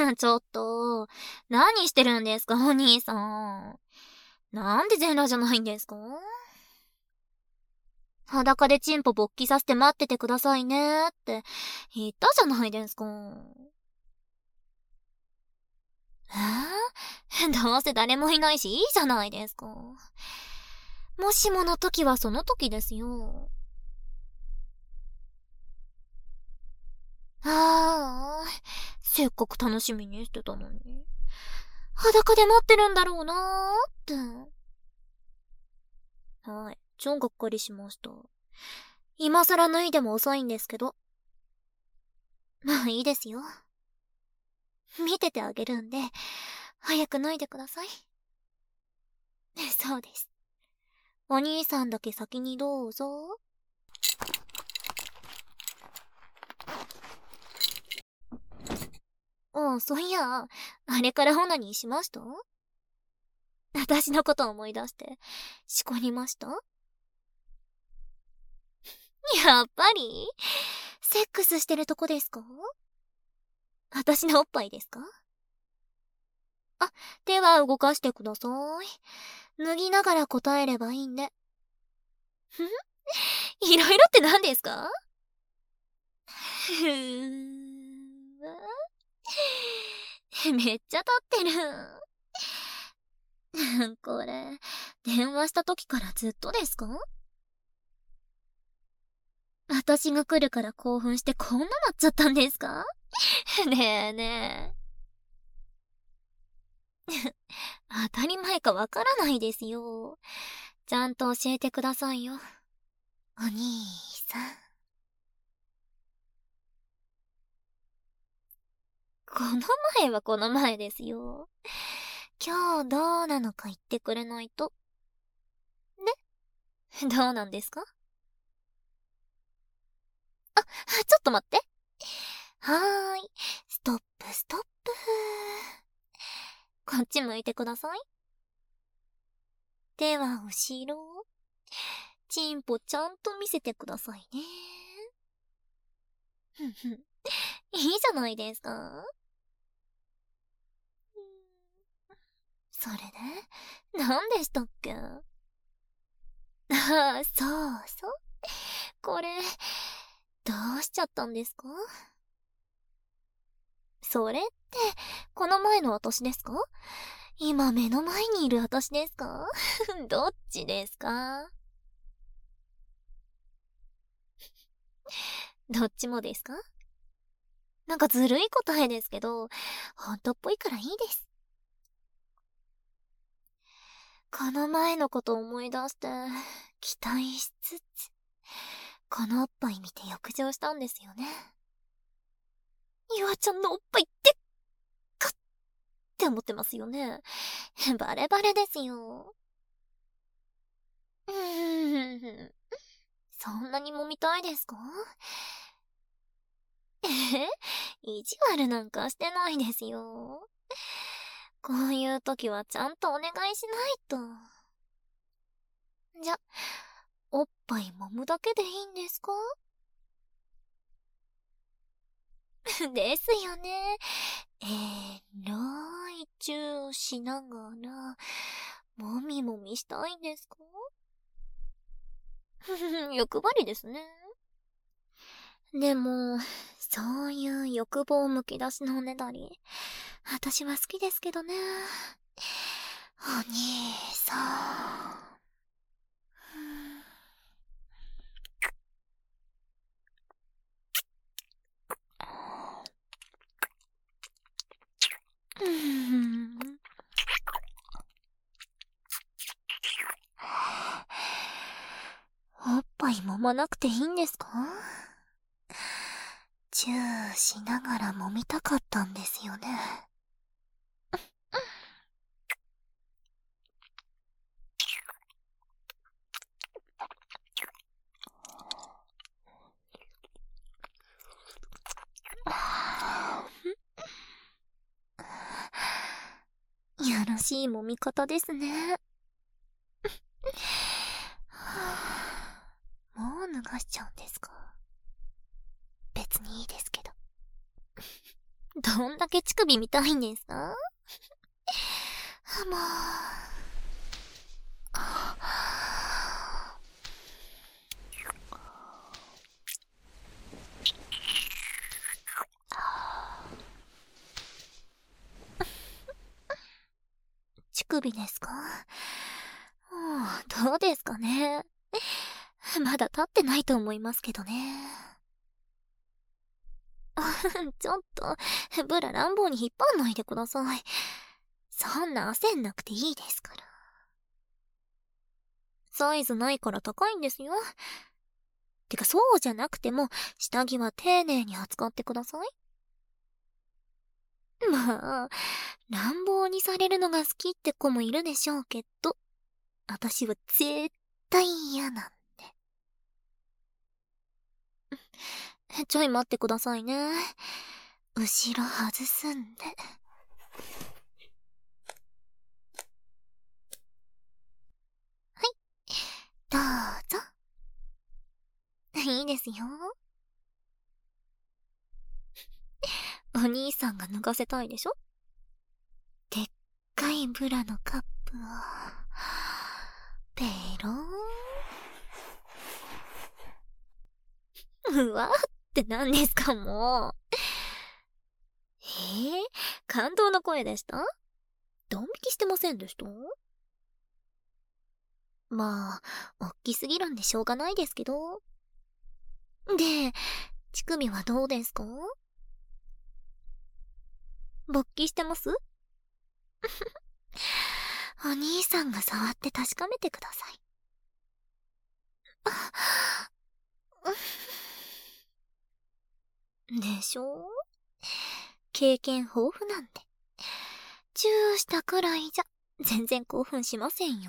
ちょっと、何してるんですか、お兄さん。なんで全裸じゃないんですか？裸でチンポ勃起させて待っててくださいねって言ったじゃないですか。どうせ誰もいないしいいじゃないですか。もしもの時はその時ですよ。ああ、せっかく楽しみにしてたのに。裸で待ってるんだろうなーって。はい、超がっかりしました。今更脱いでも遅いんですけど。まあいいですよ。見ててあげるんで、早く脱いでください。そうです。お兄さんだけ先にどうぞ。そういや、あれからオナニーしました？私のこと思い出して、しこりました？やっぱりセックスしてるとこですか？私のおっぱいですか？あ、手は動かしてください。脱ぎながら答えればいいんで。ふんいろいろって何ですか？ふーん。めっちゃ立ってる。これ、電話した時からずっとですか？私が来るから興奮してこんななっちゃったんですか？ねえねえ。当たり前かわからないですよ。ちゃんと教えてくださいよ。お兄さん。この前はこの前ですよ。今日どうなのか言ってくれないと。で、どうなんですか？あ、ちょっと待って。はーい。ストップストップ。こっち向いてください。手は後ろ。チンポちゃんと見せてくださいね。ふんふん。いいじゃないですか。それで、何でしたっけ？ああ、そうそう。これ、どうしちゃったんですか？それって、この前の私ですか？今目の前にいる私ですか？どっちですか？どっちもですか？なんかずるい答えですけど、ほんとっぽいからいいです。この前のこと思い出して、期待しつつ、このおっぱい見て浴場したんですよね。ゆあちゃんのおっぱいでっかって思ってますよね。バレバレですよ。そんなに揉みたいですか？意地悪なんかしてないですよ。こういう時はちゃんとお願いしないと。じゃ、おっぱい揉むだけでいいんですか？ですよね。らいチューしながら、もみもみしたいんですか？欲張りですね。でも、そういう欲望むき出しのおねだり、私は好きですけどね。お兄さん。うん。おっぱい揉まなくていいんですか？チューしながら揉みたかったんですよね。やらしい揉み方ですね。もう脱がしちゃうんですか？別にいいですけど。 どんだけ乳首見たいんですか？もう。乳首ですか？どうですかね。まだ立ってないと思いますけどね。ちょっと、ブラ乱暴に引っ張んないでください。そんな焦んなくていいですから。サイズないから高いんですよ。てかそうじゃなくても、下着は丁寧に扱ってください。まあ、乱暴にされるのが好きって子もいるでしょうけど、私は絶対嫌なんで。ちょい待ってくださいね。後ろ外すんで。はい、どうぞ。いいですよ。お兄さんが脱がせたいでしょ？でっかいブラのカップを、ペローン。うわーって何ですか、もう。感動の声でした？ドン引きしてませんでした？まあ、おっきすぎるんでしょうがないですけど。で、乳首はどうですか？勃起してます？お兄さんが触って確かめてください。でしょ？経験豊富なんで。チューしたくらいじゃ、全然興奮しませんよ。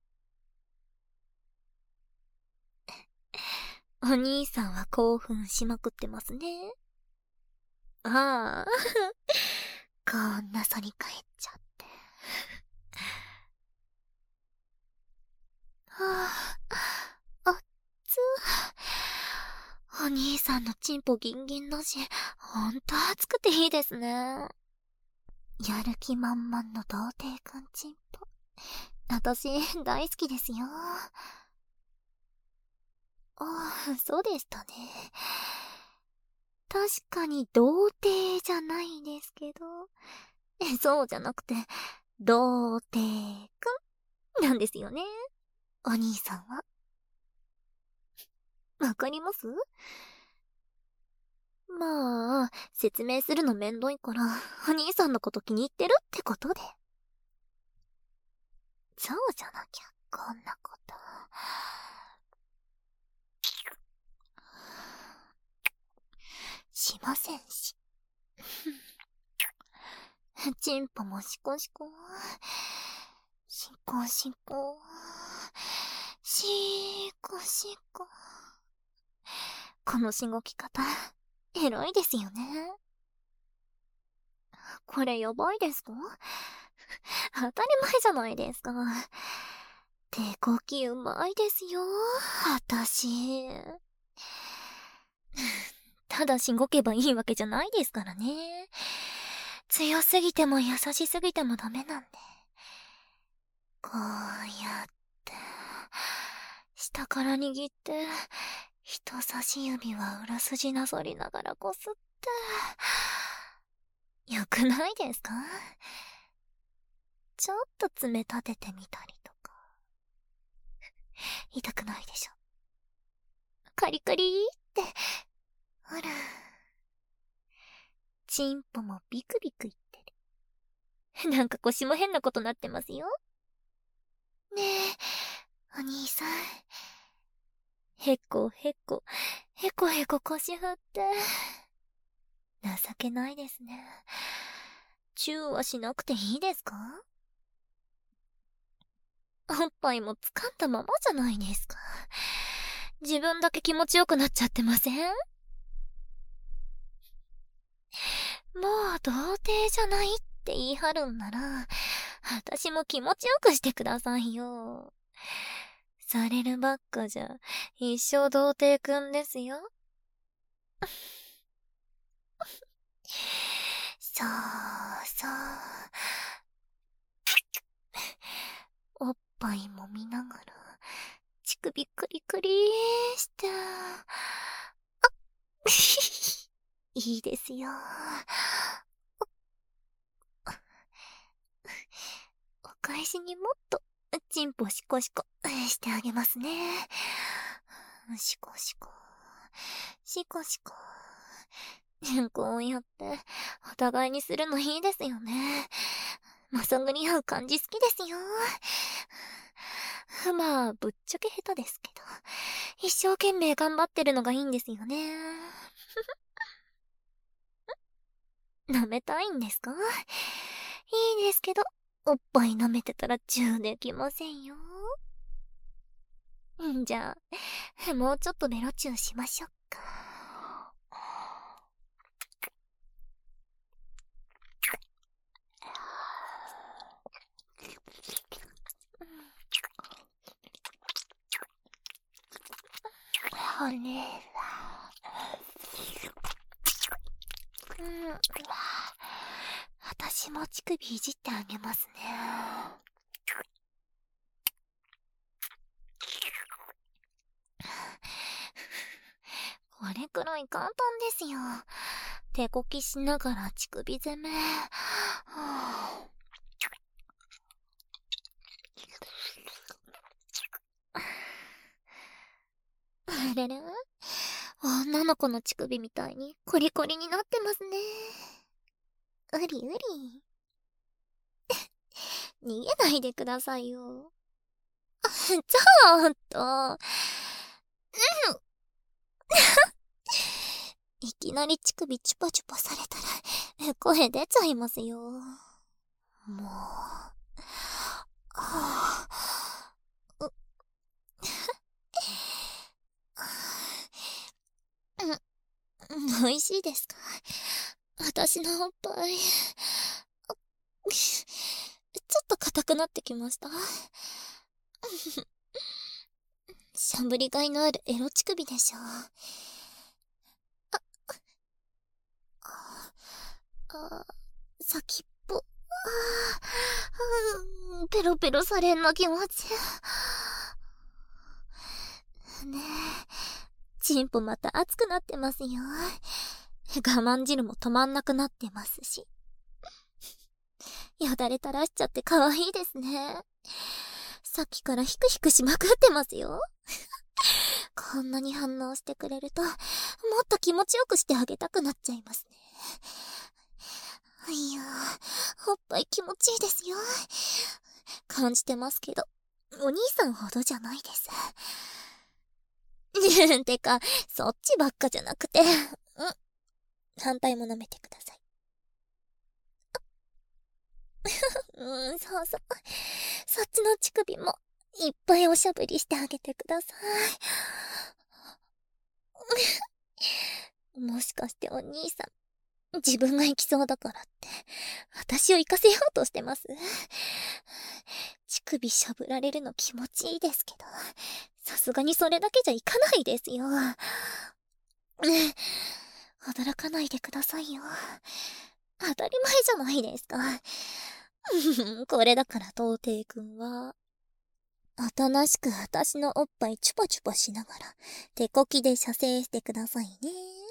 お兄さんは興奮しまくってますね。ああ、こんな反り返っちゃって。はあ、あっつ。お兄さんのチンポギンギンだし、ほんと熱くていいですね。やる気満々の童貞くんチンポ。私、大好きですよ。ああ、そうでしたね。確かに童貞じゃないですけど、そうじゃなくて、童貞くんなんですよね。お兄さんは。わかります？まあ、説明するのめんどいから、お兄さんのこと気に入ってるってことで。そうじゃなきゃ、こんなこと。しませんし。チンポもシコシコ。シコシコ。シコシコ。このしごき方、エロいですよね。これやばいですか？当たり前じゃないですか。手こきうまいですよ、私。ただしごけばいいわけじゃないですからね。強すぎても優しすぎてもダメなんで。こうやって、下から握って、人差し指は裏筋なぞりながらこすって。よくないですか？ちょっと爪立ててみたりとか。痛くないでしょ？カリカリーって。ほら。チンポもビクビクいってる。なんか腰も変なことなってますよ。ねえ、お兄さん。へこへこ、へこへこ腰振って。情けないですね。チューはしなくていいですか？おっぱいも掴んだままじゃないですか。自分だけ気持ちよくなっちゃってません？もう童貞じゃないって言い張るんなら、私も気持ちよくしてくださいよ。されるばっかじゃ、一生童貞くんですよ。 そうそう。おっぱい揉みながら、乳首クリクリして、いいですよ。お返しにもっと、チンポシコシコしてあげますね。シコシコ。シコシコ。こうやって、お互いにするのいいですよね。まさぐり合う感じ好きですよ。まあ、ぶっちゃけ下手ですけど、一生懸命頑張ってるのがいいんですよね。舐めたいんですか？いいですけど、おっぱい舐めてたらチューできませんよ。じゃあ、もうちょっとベロチューしましょうか。あれ私も乳首いじってあげますね。これくらい簡単ですよ。手こきしながら乳首攻め。あれれ、女の子の乳首みたいにコリコリになってますね。うりうり。逃げないでくださいよ。ちょっと。いきなり乳首チュパチュパされたら、声出ちゃいますよ。もう。美味しいですか？私のおっぱい。ちょっと硬くなってきました。しゃぶりがいのあるエロ乳首でしょ。先っぽ。ペロペロされんの気持ち。ねえ、チンポまた熱くなってますよ。我慢汁も止まんなくなってますし。よだれ垂らしちゃって可愛いですね。さっきからヒクヒクしまくってますよ。こんなに反応してくれると、もっと気持ちよくしてあげたくなっちゃいますね。いやー、おっぱい気持ちいいですよ。感じてますけど、お兄さんほどじゃないです。てか、そっちばっかじゃなくて、反対も舐めてください。そうそう。そっちの乳首も、いっぱいおしゃぶりしてあげてください。もしかしてお兄さん、自分が行きそうだからって、私を行かせようとしてます？乳首しゃぶられるの気持ちいいですけど、さすがにそれだけじゃいかないですよ。驚かないでくださいよ。当たり前じゃないですか。これだから東帝くんは、おとなしく私のおっぱいチュパチュパしながら、手こきで射精してくださいね。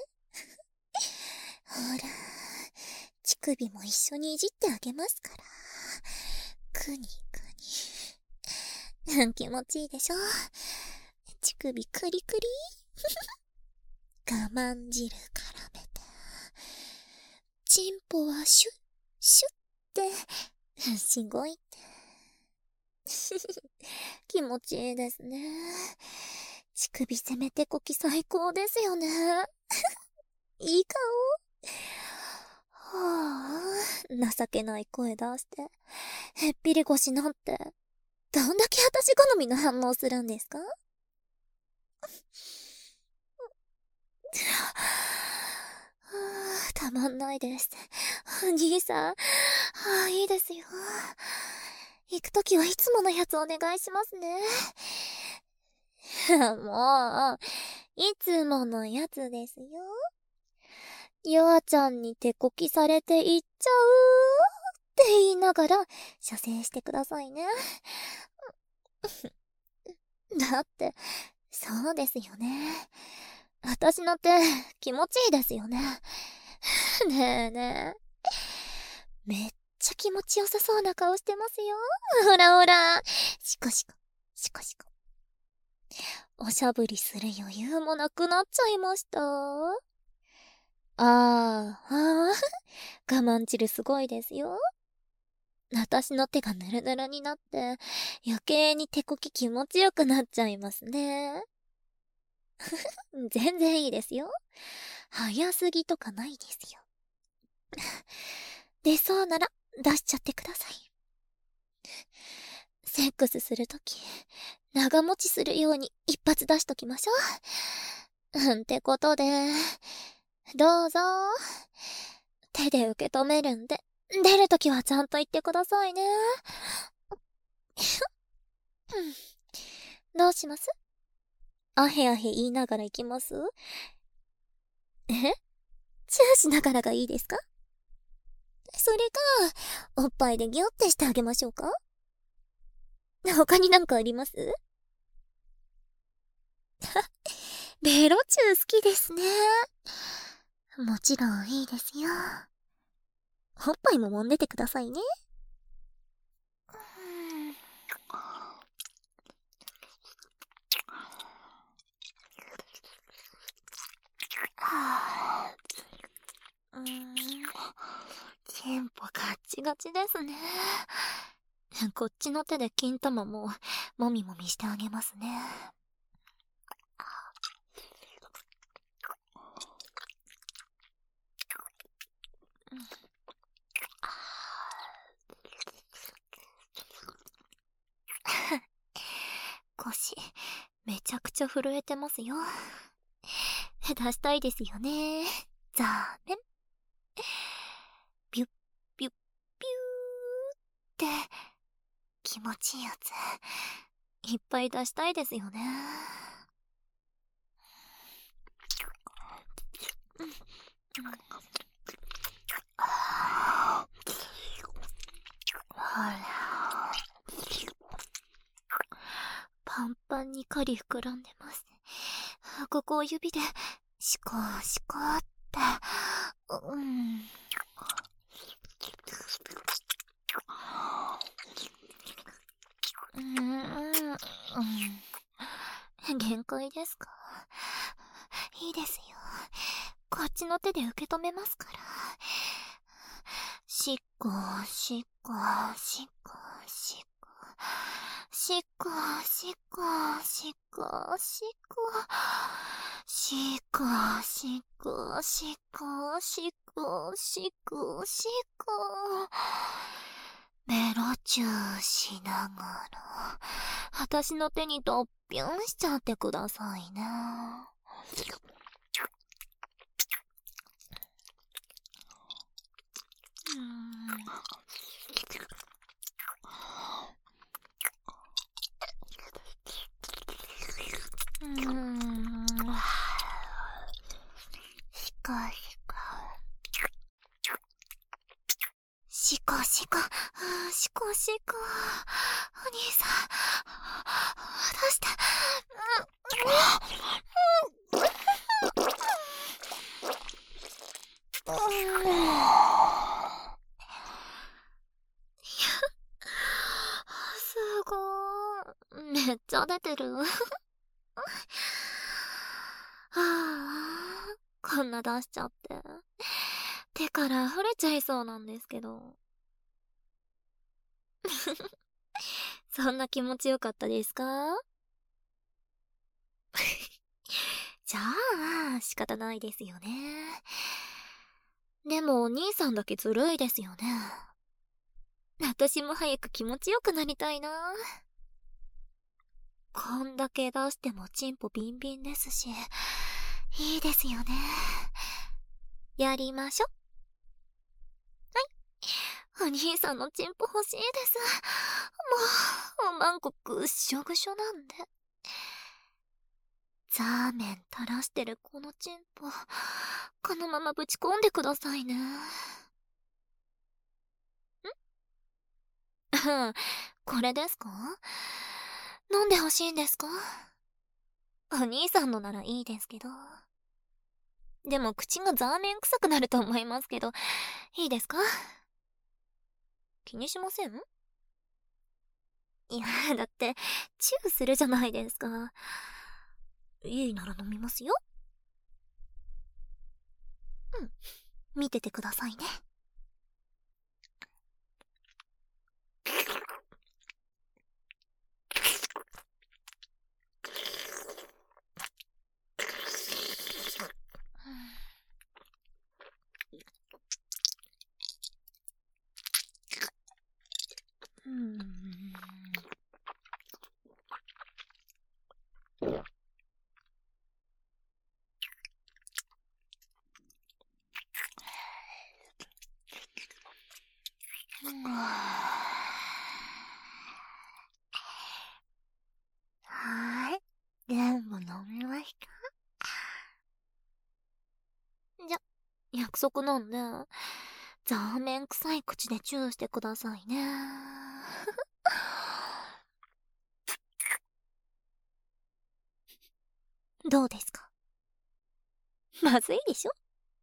ほら、乳首も一緒にいじってあげますから。くにくに。気持ちいいでしょ？乳首クリクリ。我慢汁絡めて。チンポはシュッ、シュッって、しごいて。気持ちいいですね。乳首攻めてこき最高ですよね。いい顔。はあ、情けない声出して、へっぴり腰なんて、どんだけ私好みの反応するんですか？たまんないです。お兄さん、いいですよ。行くときはいつものやつお願いしますね。もう、いつものやつですよ。 ヨアちゃんに手こきされていっちゃうって言いながら射精してくださいね。だって、そうですよね。私の手、気持ちいいですよね。ねえねえ。めっちゃ気持ちよさそうな顔してますよ。ほらほら。シコシコ、シコシコ。おしゃぶりする余裕もなくなっちゃいました。我慢汁すごいですよ。私の手がヌルヌルになって、余計に手こき気持ちよくなっちゃいますね。全然いいですよ。早すぎとかないですよ。出そうなら出しちゃってください。セックスするとき、長持ちするように一発出しときましょう。ってことで、どうぞ。手で受け止めるんで、出るときはちゃんと言ってくださいね。どうします？あへあへ言いながら行きます？チューしながらがいいですか？それか、おっぱいでギュってしてあげましょうか？他になんかあります？ベロチュー好きですね。もちろんいいですよ。おっぱいも揉んでてくださいね。チンポガッチガチですね。こっちの手で金玉ももみもみしてあげますね。腰、めちゃくちゃ震えてますよ。出したいですよね。ザーメン。ビュッ、ビュッ、ビューって、気持ちいいやつ。いっぱい出したいですよね。ほら。パンパンに狩り膨らんでます。ここを指で、シコシコって、限界ですか？いいですよ。こっちの手で受け止めますから。しっこ、しっこ、しっこ、しっこ。しっこ、しっこ、しっこ、しっこ。しっこ、しっこ、しっこ、しっこ、しっこ、しっこ。ベロチューしながら、私の手にドッピョンしちゃってくださいね。シコシコ、シコシコ。お兄さん、出して。すごー。めっちゃ出てる。こんな出しちゃって。手から溢れちゃいそうなんですけど。そんな気持ちよかったですか？じゃあ、仕方ないですよね。でもお兄さんだけずるいですよね。私も早く気持ちよくなりたいな。こんだけ出してもチンポビンビンですし、いいですよね。やりましょ。はい。お兄さんのチンポ欲しいです。もう、おまんこぐっしょぐしょなんで。 ザーメン垂らしてるこのチンポ、このままぶち込んでくださいね。これですか？飲んでほしいんですか？お兄さんのならいいですけど。でも口がザーメン臭くなると思いますけど、いいですか？気にしません？いや、だって、チューするじゃないですか。いいなら飲みますよ。うん。見ててくださいね。うん。はーい。全部飲みました。じゃ、約束なんで、ザーメン臭い口でチューしてくださいね。どうですか？まずいでしょ？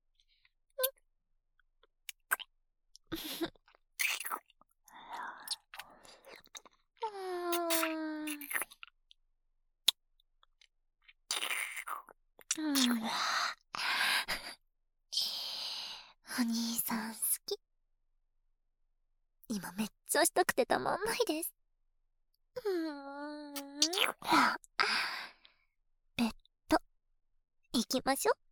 お兄さん好き。今めっちゃしたくてたまんないです。ベッド、行きましょ。